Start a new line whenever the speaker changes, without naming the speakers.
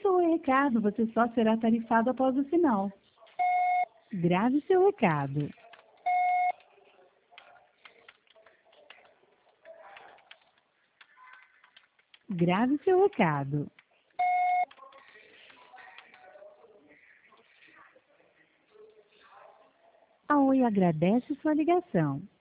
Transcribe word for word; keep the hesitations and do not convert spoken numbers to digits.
passou o recado, você só será tarifado após o sinal. Grave seu recado. Grave seu recado. A Oi agradece sua ligação.